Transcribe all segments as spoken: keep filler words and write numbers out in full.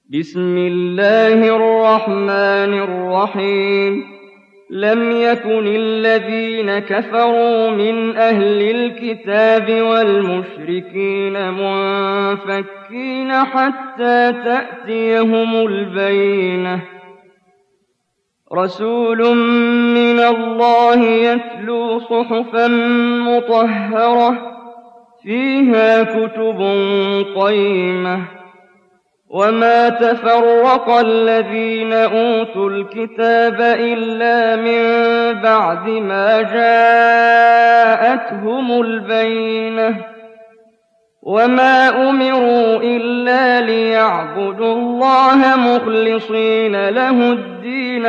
بسم الله الرحمن الرحيم لم يكن الذين كفروا من أهل الكتاب والمشركين منفكين حتى تأتيهم البينة رسول من الله يتلو صحفا مطهرة فيها كتب قيمة وما تفرق الذين أوتوا الكتاب إلا من بعد ما جاءتهم البينة وما أمروا إلا ليعبدوا الله مخلصين له الدين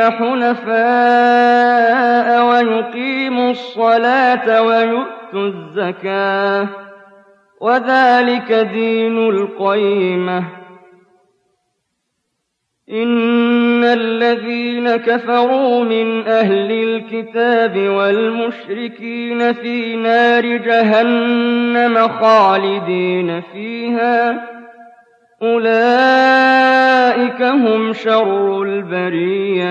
حنفاء ويقيموا الصلاة ويؤتوا الزكاة وذلك دين القيمة إن الذين كفروا من أهل الكتاب والمشركين في نار جهنم خالدين فيها أولئك هم شر البرية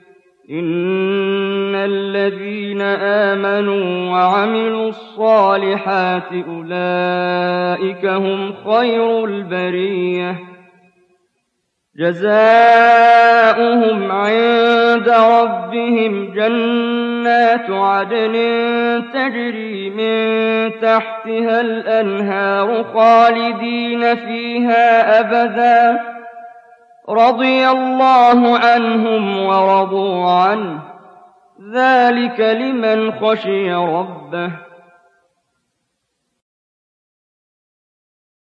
إن الذين آمنوا وعملوا الصالحات أولئك هم خير البرية جزاؤهم عند ربهم جنات عدن تجري من تحتها الأنهار خالدين فيها أبدا رضي الله عنهم ورضوا عنه ذلك لمن خشي ربه